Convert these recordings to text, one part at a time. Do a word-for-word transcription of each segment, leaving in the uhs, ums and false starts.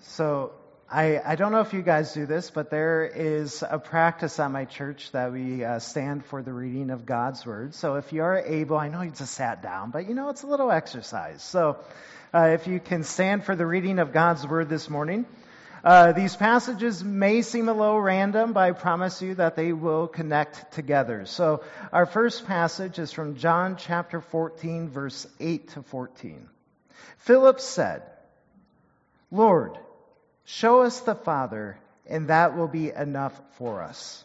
So I, I don't know if you guys do this, but there is a practice at my church that we uh, stand for the reading of God's Word. So if you are able, I know you just sat down, but you know, it's a little exercise. So uh, if you can stand for the reading of God's Word this morning. Uh, these passages may seem a little random, but I promise you that they will connect together. So our first passage is from John chapter fourteen, verse eight to fourteen. Philip said, "Lord, show us the Father, and that will be enough for us."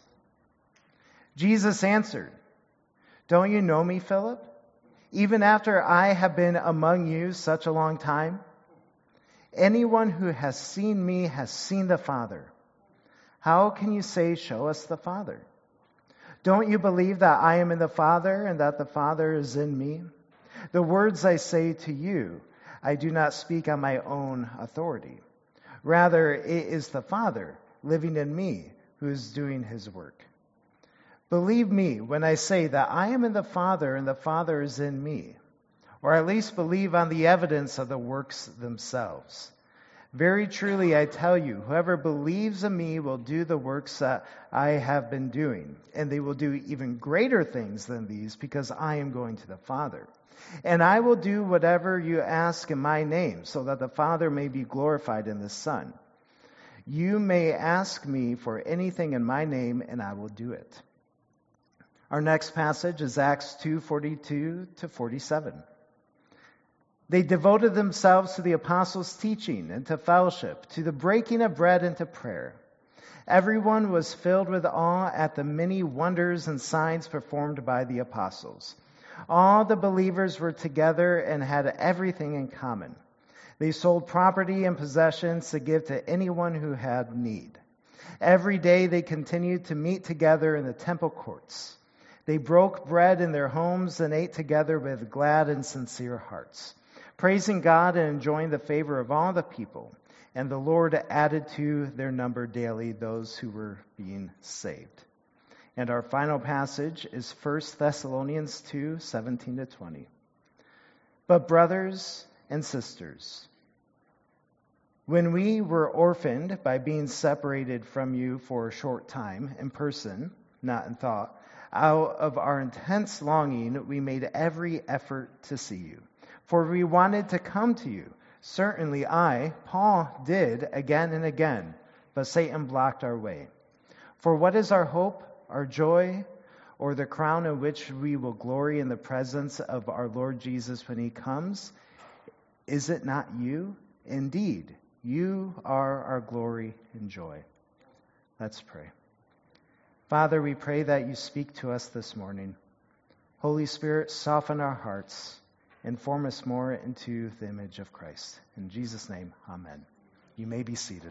Jesus answered, "Don't you know me, Philip? Even after I have been among you such a long time? Anyone who has seen me has seen the Father. How can you say, 'Show us the Father'? Don't you believe that I am in the Father and that the Father is in me? The words I say to you, I do not speak on my own authority. Rather, it is the Father living in me who is doing his work. Believe me when I say that I am in the Father and the Father is in me, or at least believe on the evidence of the works themselves. Very truly I tell you, whoever believes in me will do the works that I have been doing, and they will do even greater things than these, because I am going to the Father. And I will do whatever you ask in my name, so that the Father may be glorified in the Son. You may ask me for anything in my name, and I will do it." Our next passage is Acts two forty-two to forty-seven. They devoted themselves to the apostles' teaching and to fellowship, to the breaking of bread and to prayer. Everyone was filled with awe at the many wonders and signs performed by the apostles. All the believers were together and had everything in common. They sold property and possessions to give to anyone who had need. Every day they continued to meet together in the temple courts. They broke bread in their homes and ate together with glad and sincere hearts, praising God and enjoying the favor of all the people. And the Lord added to their number daily those who were being saved. And our final passage is First Thessalonians two seventeen to twenty. But brothers and sisters, when we were orphaned by being separated from you for a short time, in person, not in thought, out of our intense longing, we made every effort to see you. For we wanted to come to you. Certainly I, Paul, did again and again, but Satan blocked our way. For what is our hope, our joy, or the crown in which we will glory in the presence of our Lord Jesus when he comes? Is it not you? Indeed, you are our glory and joy. Let's pray. Father, we pray that you speak to us this morning. Holy Spirit, soften our hearts and form us more into the image of Christ. In Jesus' name, amen. You may be seated.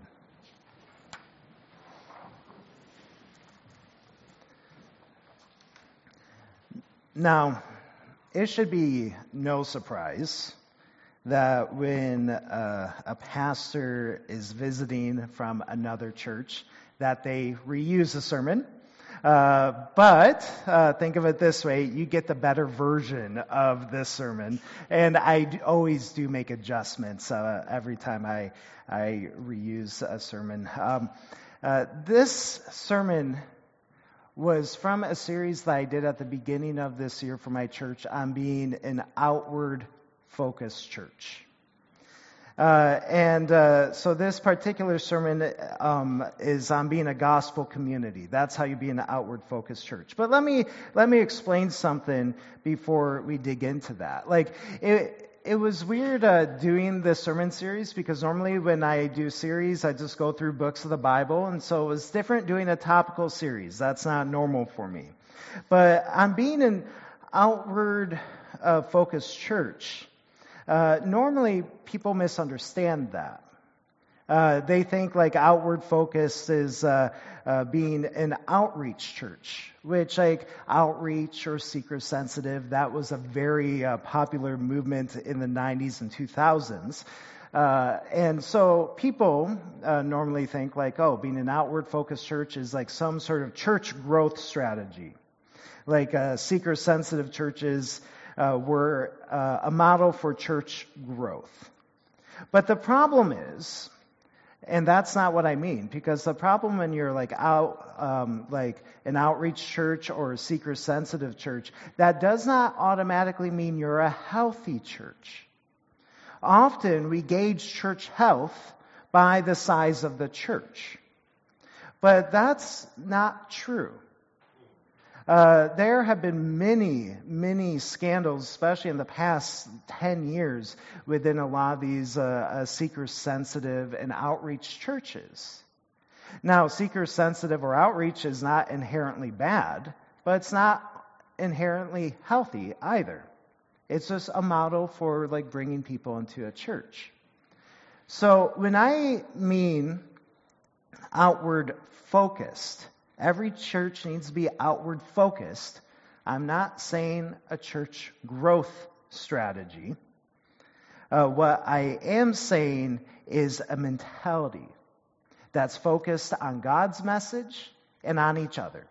Now, it should be no surprise that when uh, a pastor is visiting from another church, that they reuse a sermon. Uh, but uh, think of it this way, you get the better version of this sermon. And I d- always do make adjustments uh, every time I, I reuse a sermon. Um, uh, this sermon was from a series that I did at the beginning of this year for my church on being an outward-focused church. Uh, and uh, so this particular sermon um, is on being a gospel community. That's how you be an outward-focused church. But let me let me explain something before we dig into that. Like it, it was weird uh, doing this sermon series because normally when I do series, I just go through books of the Bible, and so it was different doing a topical series. That's not normal for me. But on being an outward-focused church, Uh, normally, people misunderstand that. Uh, they think like outward focus is uh, uh, being an outreach church, which like outreach or seeker sensitive, that was a very uh, popular movement in the nineties and two thousands. Uh, and so people uh, normally think like, oh, being an outward focused church is like some sort of church growth strategy. Like uh, seeker sensitive churches Uh, were uh, a model for church growth. But the problem is, And that's not what I mean, because the problem when you're like out, um, like an outreach church or a seeker-sensitive church, that does not automatically mean you're a healthy church. Often we gauge church health by the size of the church. But that's not true. Uh, there have been many, many scandals, especially in the past ten years, within a lot of these uh, uh, seeker-sensitive and outreach churches. Now, seeker-sensitive or outreach is not inherently bad, but it's not inherently healthy either. It's just a model for like bringing people into a church. So when I mean outward focused, every church needs to be outward focused. I'm not saying a church growth strategy. Uh, what I am saying is a mentality that's focused on God's message and on each other.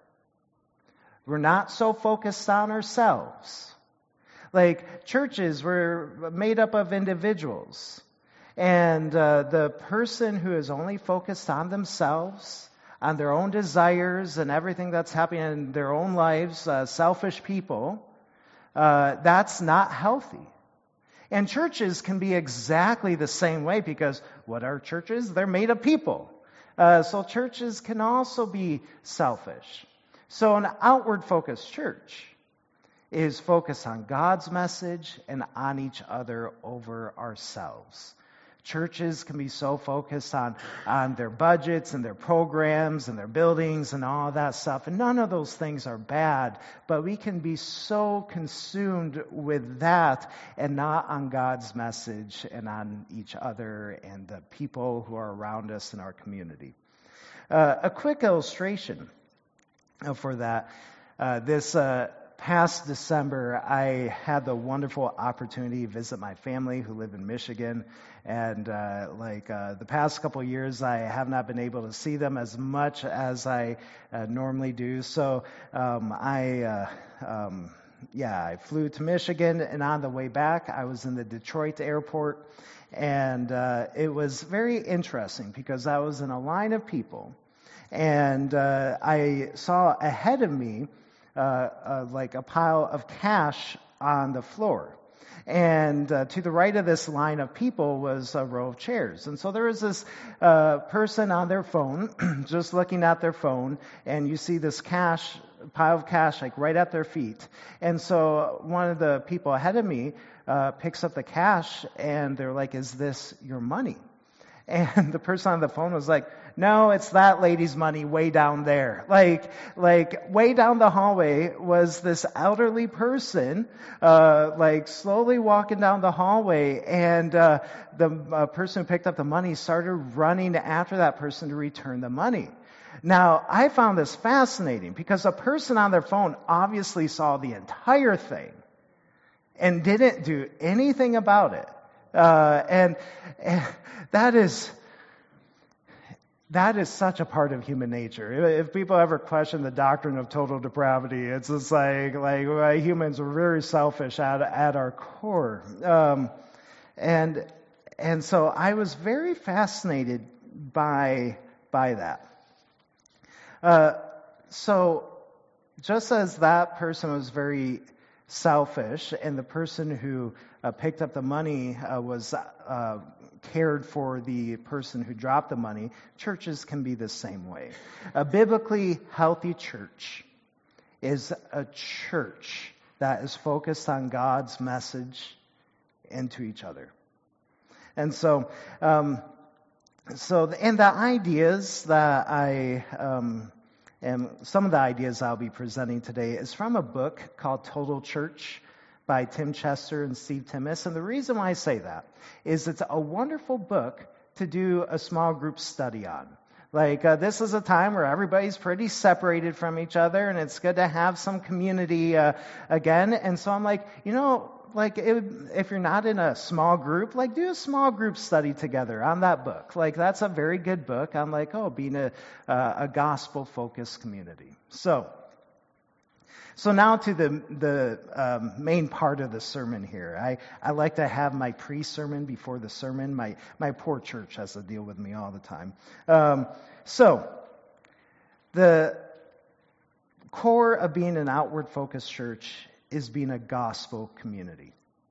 We're not so focused on ourselves. Like churches were made up of individuals. And uh, the person who is only focused on themselves, on their own desires and everything that's happening in their own lives, uh, selfish people, uh, that's not healthy. And churches can be exactly the same way, because what are churches? They're made of people. Uh, so churches can also be selfish. So an outward-focused church is focused on God's message and on each other over ourselves. Churches can be so focused on, on their budgets and their programs and their buildings and all that stuff. And none of those things are bad, but we can be so consumed with that and not on God's message and on each other and the people who are around us in our community. Uh, a quick illustration for that. Uh, this uh, past December, I had the wonderful opportunity to visit my family who live in Michigan. And uh, like uh, the past couple of years, I have not been able to see them as much as I uh, normally do. So um, I, uh, um, yeah, I flew to Michigan, and on the way back, I was in the Detroit airport. And uh, it was very interesting because I was in a line of people, and uh, I saw ahead of me uh, uh, like a pile of cash on the floor. And uh, to the right of this line of people was a row of chairs. And so there was this uh, person on their phone, just looking at their phone, and you see this cash, pile of cash, like right at their feet. And so one of the people ahead of me uh, picks up the cash, and they're like, "Is this your money?" And the person on the phone was like, "No, it's that lady's money way down there." Like, like way down the hallway was this elderly person, uh, like slowly walking down the hallway, and uh, the uh, person who picked up the money started running after that person to return the money. Now, I found this fascinating because the person on their phone obviously saw the entire thing and didn't do anything about it. Uh, and, and that is that is such a part of human nature. If people ever question the doctrine of total depravity, it's just like like uh, humans are very selfish at at our core. Um, and and so I was very fascinated by by that. Uh, so just as that person was very selfish, and the person who uh, picked up the money uh, was uh, cared for the person who dropped the money, churches can be the same way. A biblically healthy church is a church that is focused on God's message and to each other. And so, um, so, and the ideas that I, um, and some of the ideas I'll be presenting today is from a book called Total Church by Tim Chester and Steve Timmis. And the reason why I say that is it's a wonderful book to do a small group study on. Like, uh, this is a time where everybody's pretty separated from each other, and it's good to have some community uh, again. And so I'm like, you know, like, it, if you're not in a small group, like, do a small group study together on that book. Like, that's a very good book on, like, oh, being a, uh, a gospel-focused community. So, So now to the the um, main part of the sermon here. I, I like to have my pre-sermon before the sermon. My my poor church has to deal with me all the time. Um, so the core of being an outward-focused church is being a gospel community.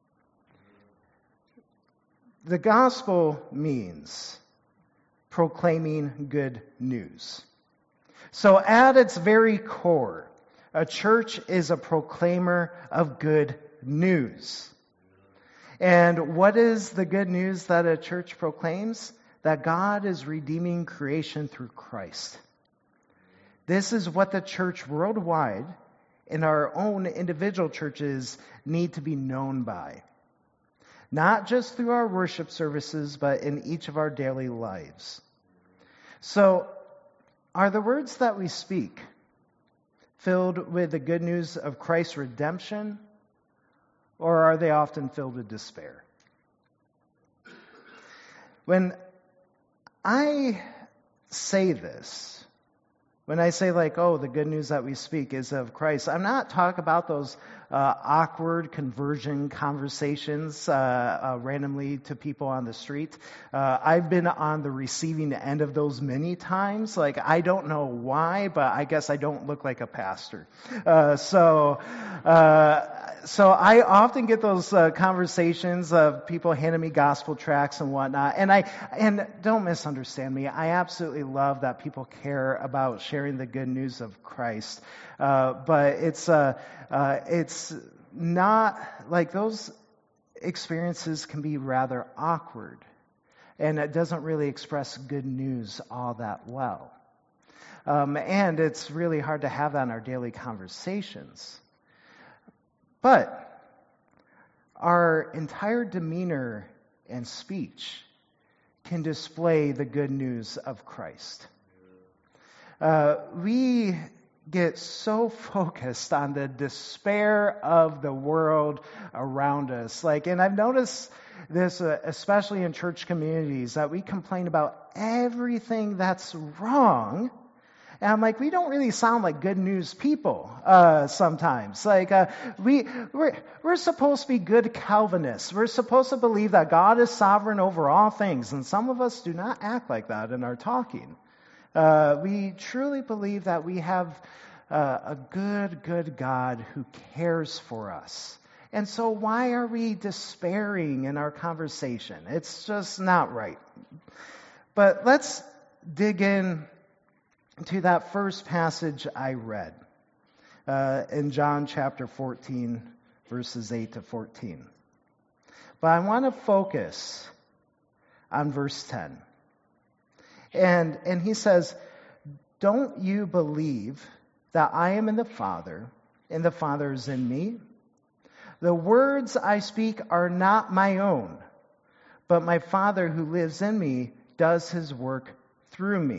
The gospel means proclaiming good news. So at its very core, a church is a proclaimer of good news. And what is the good news that a church proclaims? That God is redeeming creation through Christ. This is what the church worldwide and our own individual churches need to be known by. Not just through our worship services, but in each of our daily lives. So, are the words that we speak filled with the good news of Christ's redemption, or are they often filled with despair? When I say this, when I say like, oh, the good news that we speak is of Christ, I'm not talking about those uh, awkward conversion conversations uh, uh, randomly to people on the street. Uh, I've been on the receiving end of those many times. Like, I don't know why, but I guess I don't look like a pastor. Uh, so, uh, so I often get those uh, conversations of people handing me gospel tracts and whatnot. And I, and don't misunderstand me. I absolutely love that people care about sharing the good news of Christ. Uh, but it's, uh, uh, it's not like those experiences can be rather awkward. And it doesn't really express good news all that well. Um, and it's really hard to have that in our daily conversations. But our entire demeanor and speech can display the good news of Christ. Uh, we get so focused on the despair of the world around us. Like, and I've noticed this, uh, especially in church communities, that we complain about everything that's wrong. And I'm like, we don't really sound like good news people uh, sometimes. Like, uh, we, we're, we're supposed to be good Calvinists. We're supposed to believe that God is sovereign over all things. And some of us do not act like that in our talking. Uh, we truly believe that we have uh, a good, good God who cares for us. And so why are we despairing in our conversation? It's just not right. But let's dig in to that first passage I read uh, in John chapter fourteen, verses eight to fourteen. But I want to focus on verse ten. And, and he says, "Don't you believe that I am in the Father, and the Father is in me? The words I speak are not my own, but my Father who lives in me does his work through me."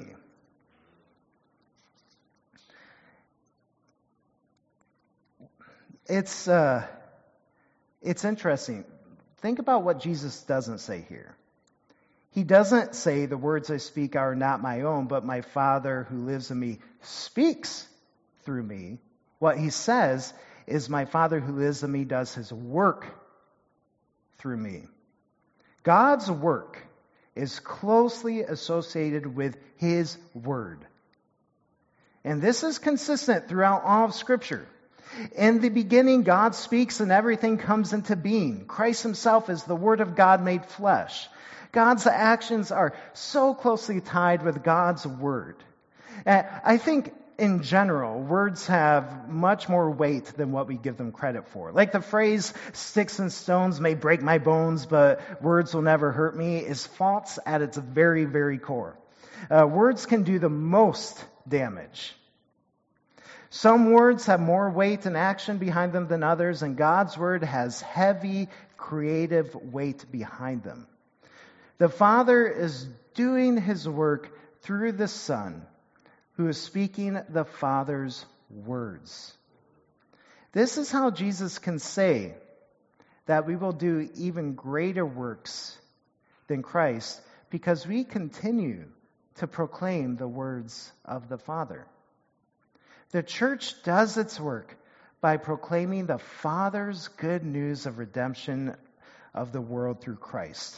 It's uh, it's interesting. Think about what Jesus doesn't say here. He doesn't say the words I speak are not my own, but my Father who lives in me speaks through me. What he says is my Father who lives in me does his work through me. God's work is closely associated with his word. And this is consistent throughout all of Scripture. In the beginning, God speaks and everything comes into being. Christ himself is the Word of God made flesh. God's actions are so closely tied with God's Word. And I think in general, words have much more weight than what we give them credit for. Like the phrase, "sticks and stones may break my bones, but words will never hurt me," is false at its very, very core. Uh, words can do the most damage. Some words have more weight and action behind them than others, and God's word has heavy, creative weight behind them. The Father is doing his work through the Son, who is speaking the Father's words. This is how Jesus can say that we will do even greater works than Christ, because we continue to proclaim the words of the Father. The church does its work by proclaiming the Father's good news of redemption of the world through Christ.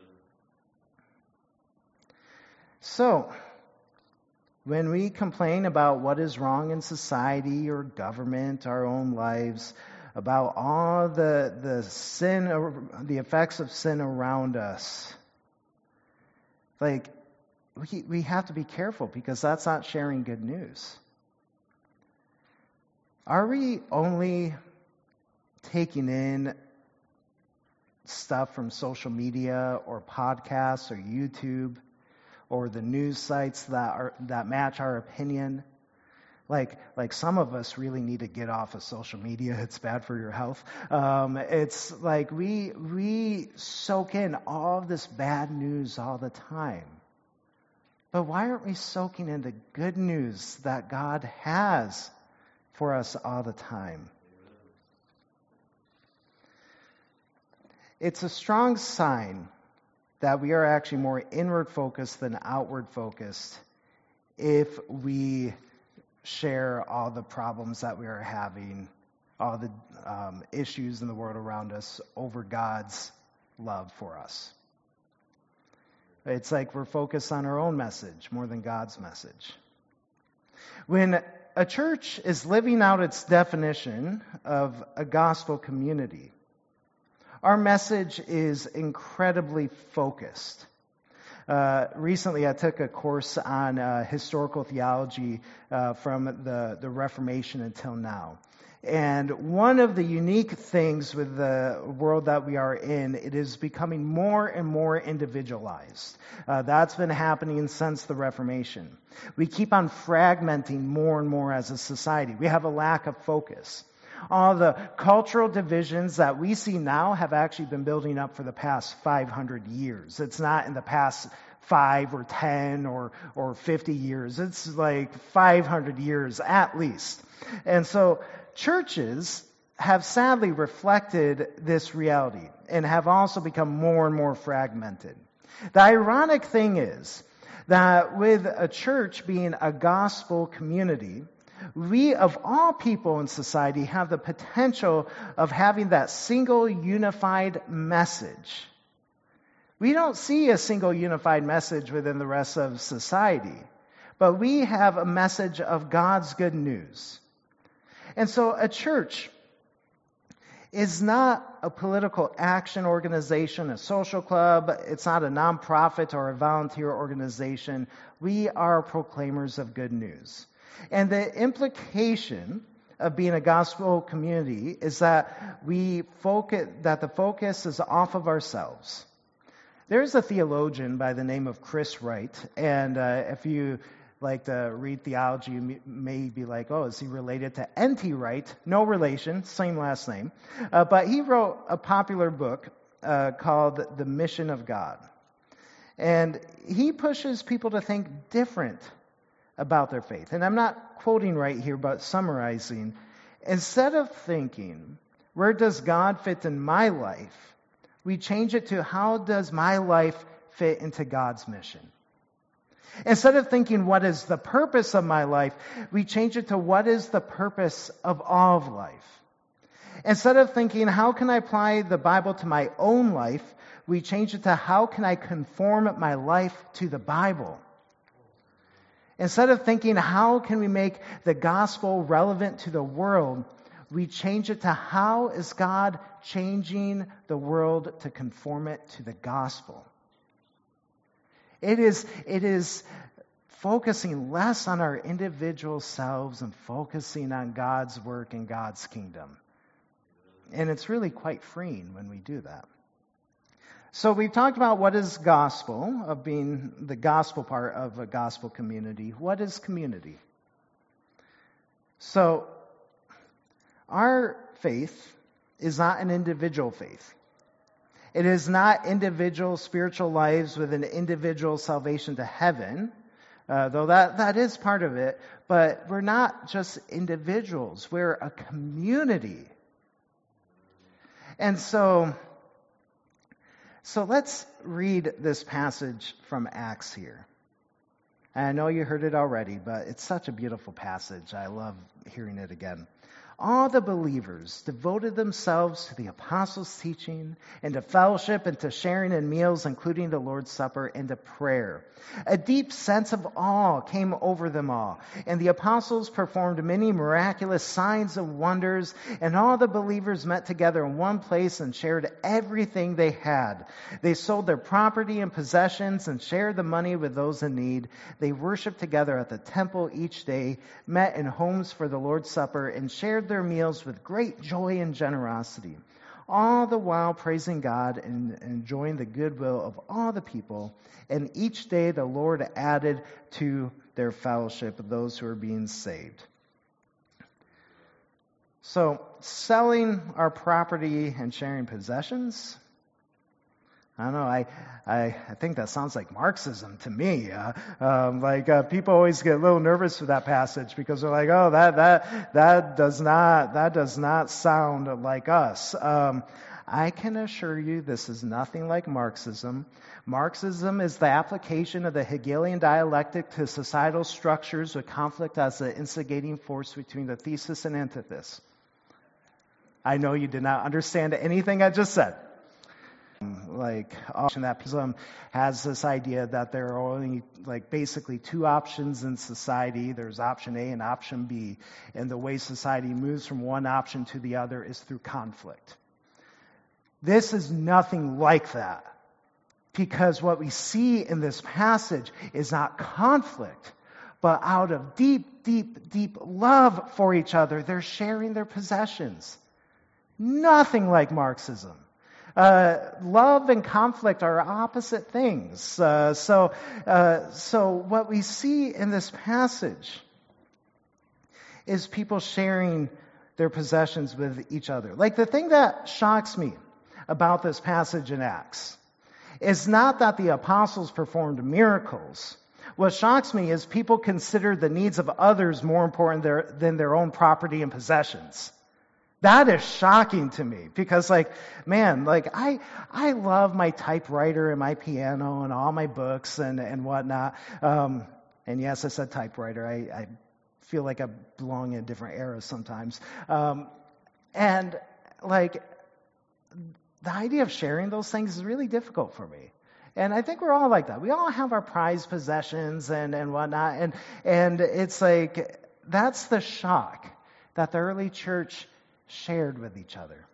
So, when we complain about what is wrong in society or government, our own lives, about all the the sin, the effects of sin around us, like, we, we have to be careful because that's not sharing good news. Are we only taking in stuff from social media or podcasts or YouTube or the news sites that are that match our opinion? Like, like some of us really need to get off of social media. It's bad for your health. Um, it's like we we soak in all of this bad news all the time. But why aren't we soaking in the good news that God has for us all the time? It's a strong sign that we are actually more inward focused than outward focused if we share all the problems that we are having, all the um, issues in the world around us over God's love for us. It's like we're focused on our own message more than God's message. When a church is living out its definition of a gospel community, our message is incredibly focused. Uh, recently, I took a course on uh, historical theology uh, from the, the Reformation until now. And one of the unique things with the world that we are in, it is becoming more and more individualized. Uh, that's been happening since the Reformation. We keep on fragmenting more and more as a society. We have a lack of focus. All the cultural divisions that we see now have actually been building up for the past five hundred years. It's not in the past five or ten or, or fifty years. It's like five hundred years at least. And so churches have sadly reflected this reality and have also become more and more fragmented. The ironic thing is that with a church being a gospel community, we, of all people in society, have the potential of having that single unified message. We don't see a single unified message within the rest of society, but we have a message of God's good news. And so a church is not a political action organization, a social club. It's not a nonprofit or a volunteer organization. We are proclaimers of good news. And the implication of being a gospel community is that we focus, that the focus is off of ourselves. There's a theologian by the name of Chris Wright, and uh, if you like to read theology, you may be like, oh, is he related to N T Wright? No relation, same last name. Uh, but he wrote a popular book uh, called The Mission of God. And he pushes people to think different about their faith. And I'm not quoting right here, but summarizing. Instead of thinking, where does God fit in my life? We change it to, how does my life fit into God's mission? Instead of thinking, what is the purpose of my life? We change it to, what is the purpose of all of life? Instead of thinking, how can I apply the Bible to my own life? We change it to, how can I conform my life to the Bible? Instead of thinking, how can we make the gospel relevant to the world? We change it to, how is God changing the world to conform it to the gospel? It is, it is focusing less on our individual selves and focusing on God's work and God's kingdom. And it's really quite freeing when we do that. So we've talked about what is gospel, of being the gospel part of a gospel community. What is community? So our faith is not an individual faith. It is not individual spiritual lives with an individual salvation to heaven, uh, though that, that is part of it. But we're not just individuals. We're a community. And so, so let's read this passage from Acts here. And I know you heard it already, but it's such a beautiful passage. I love hearing it again. all the believers devoted themselves to the apostles' teaching and to fellowship and to sharing in meals, including the Lord's Supper, and to prayer. A deep sense of awe came over them all, and the apostles performed many miraculous signs and wonders, and all the believers met together in one place and shared everything they had. They sold their property and possessions and shared the money with those in need. They worshiped together at the temple each day, met in homes for the Lord's Supper, and shared their meals with great joy and generosity, all the while praising God and enjoying the goodwill of all the people. And each day the Lord added to their fellowship those who are being saved. So, selling our property and sharing possessions, I don't know, I, I, I think that sounds like Marxism to me. Uh, um, like uh, people always get a little nervous with that passage because they're like, oh, that that that does not that does not sound like us. Um, I can assure you this is nothing like Marxism. Marxism is the application of the Hegelian dialectic to societal structures with conflict as the instigating force between the thesis and antithesis. I know you did not understand anything I just said. Like, that Marxism has this idea that there are only, like, basically two options in society. There's option A and option B. And the way society moves from one option to the other is through conflict. This is nothing like that. Because what we see in this passage is not conflict, but out of deep, deep, deep love for each other, they're sharing their possessions. Nothing like Marxism. Uh, love and conflict are opposite things. Uh, so, uh, so what we see in this passage is people sharing their possessions with each other. Like, the thing that shocks me about this passage in Acts is not that the apostles performed miracles. What shocks me is people consider the needs of others more important their, than their own property and possessions. That is shocking to me because, like, man, like, I I love my typewriter and my piano and all my books and, and whatnot. Um, and yes, I said typewriter. I, I feel like I belong in a different era sometimes. Um, and, like, the idea of sharing those things is really difficult for me. And I think we're all like that. We all have our prized possessions and, and whatnot. And, and it's like, that's the shock that the early church shared with each other.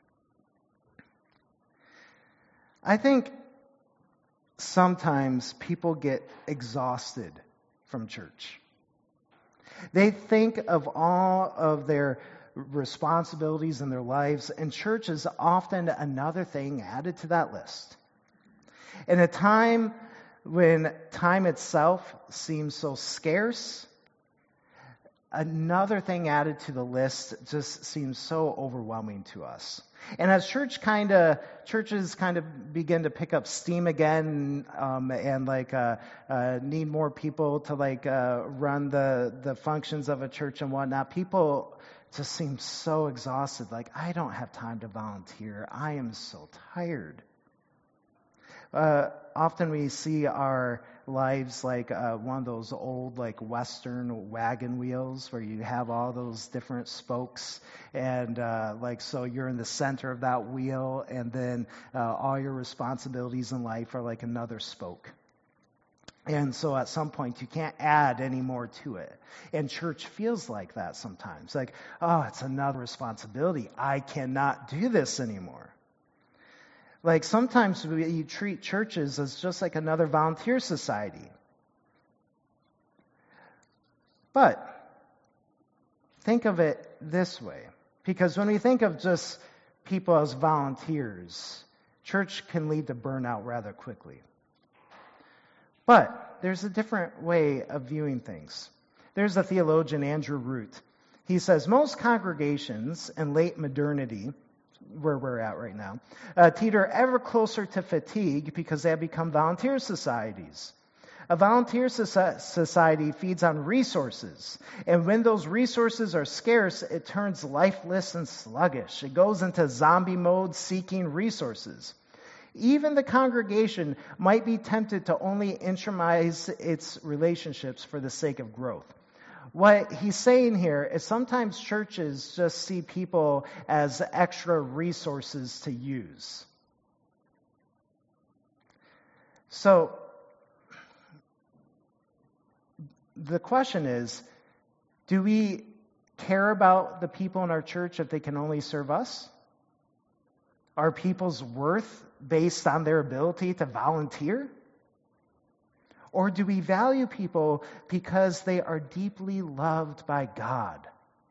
I think sometimes people get exhausted from church. They think of all of their responsibilities in their lives, and church is often another thing added to that list. In a time when time itself seems so scarce, another thing added to the list just seems so overwhelming to us. And as church kind of churches kind of begin to pick up steam again, um, and like uh, uh, need more people to like uh, run the the functions of a church and whatnot, people just seem so exhausted. Like, I don't have time to volunteer. I am so tired. Uh, often we see our lives like uh, one of those old like Western wagon wheels where you have all those different spokes, and uh, like so you're in the center of that wheel, and then uh, all your responsibilities in life are like another spoke. And so at some point you can't add any more to it. And church feels like that sometimes. Like, oh, it's another responsibility. I cannot do this anymore. Like, sometimes we treat churches as just like another volunteer society. But think of it this way. Because when we think of just people as volunteers, church can lead to burnout rather quickly. But there's a different way of viewing things. There's the theologian Andrew Root. He says, most congregations in late modernity, where we're at right now, uh, teeter ever closer to fatigue because they have become volunteer societies. A volunteer society feeds on resources, and when those resources are scarce, it turns lifeless and sluggish. It goes into zombie mode seeking resources. Even the congregation might be tempted to only intramize its relationships for the sake of growth. What he's saying here is sometimes churches just see people as extra resources to use. So, the question is, do we care about the people in our church if they can only serve us? Are people's worth based on their ability to volunteer? Or do we value people because they are deeply loved by God?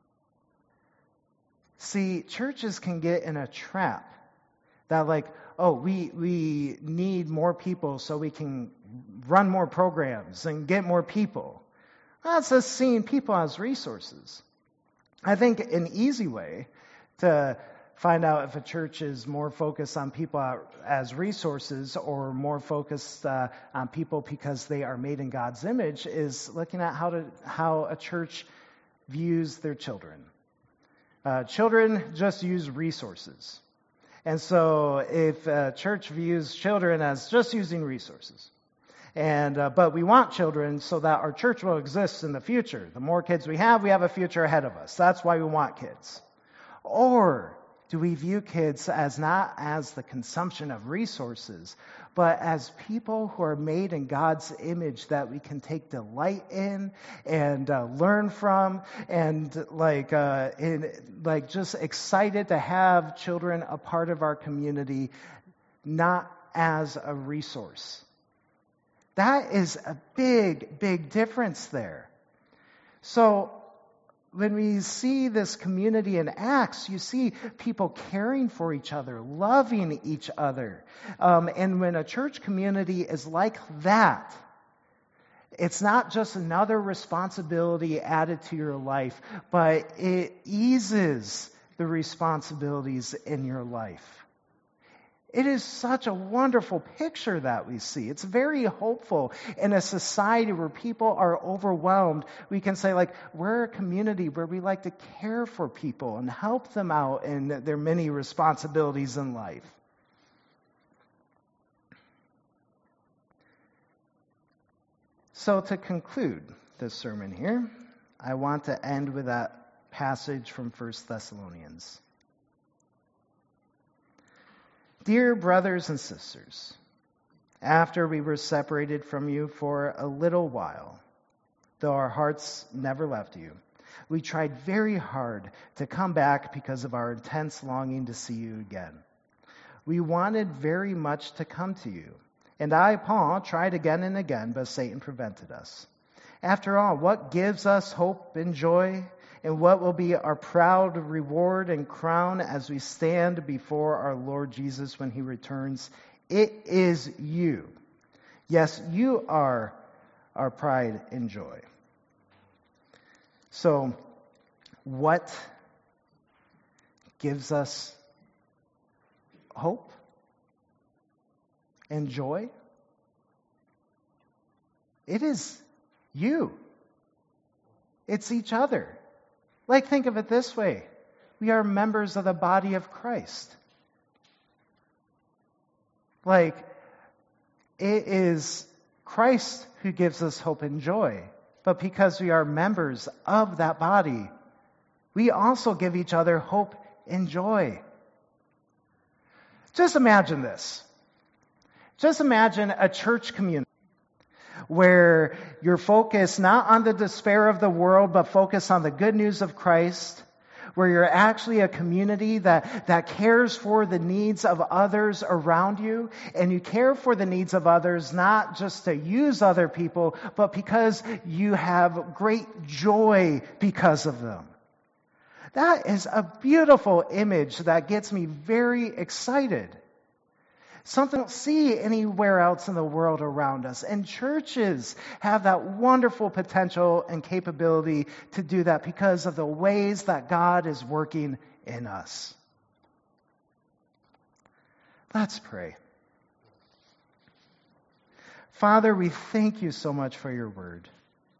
See, churches can get in a trap that like, oh, we we need more people so we can run more programs and get more people. That's just seeing people as resources. I think an easy way to find out if a church is more focused on people as resources or more focused uh, on people because they are made in God's image is looking at how to how a church views their children. Uh, children just use resources. And so if a church views children as just using resources, and uh, but we want children so that our church will exist in the future. The more kids we have, we have a future ahead of us. That's why we want kids. Or do we view kids as not as the consumption of resources, but as people who are made in God's image that we can take delight in and uh, learn from, and like uh, in, like just excited to have children a part of our community, not as a resource? That is a big, big difference there. So when we see this community in Acts, you see people caring for each other, loving each other. Um, and when a church community is like that, it's not just another responsibility added to your life, but it eases the responsibilities in your life. It is such a wonderful picture that we see. It's very hopeful in a society where people are overwhelmed. We can say, like, we're a community where we like to care for people and help them out in their many responsibilities in life. So to conclude this sermon here, I want to end with that passage from First Thessalonians. Dear brothers and sisters, after we were separated from you for a little while, though our hearts never left you, we tried very hard to come back because of our intense longing to see you again. We wanted very much to come to you, and I, Paul, tried again and again, but Satan prevented us. After all, what gives us hope and joy? And what will be our proud reward and crown as we stand before our Lord Jesus when he returns? It is you. Yes, you are our pride and joy. So, what gives us hope and joy? It is you. It's each other. Like, think of it this way. We are members of the body of Christ. Like, it is Christ who gives us hope and joy. But because we are members of that body, we also give each other hope and joy. Just imagine this. Just imagine a church community where you're focused not on the despair of the world, but focused on the good news of Christ, where you're actually a community that, that cares for the needs of others around you, and you care for the needs of others not just to use other people, but because you have great joy because of them. That is a beautiful image that gets me very excited. Something we don't see anywhere else in the world around us. And churches have that wonderful potential and capability to do that because of the ways that God is working in us. Let's pray. Father, we thank you so much for your word.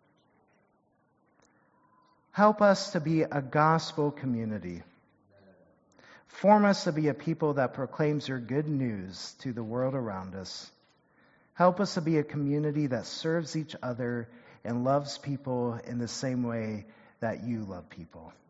Help us to be a gospel community. Form us to be a people that proclaims your good news to the world around us. Help us to be a community that serves each other and loves people in the same way that you love people.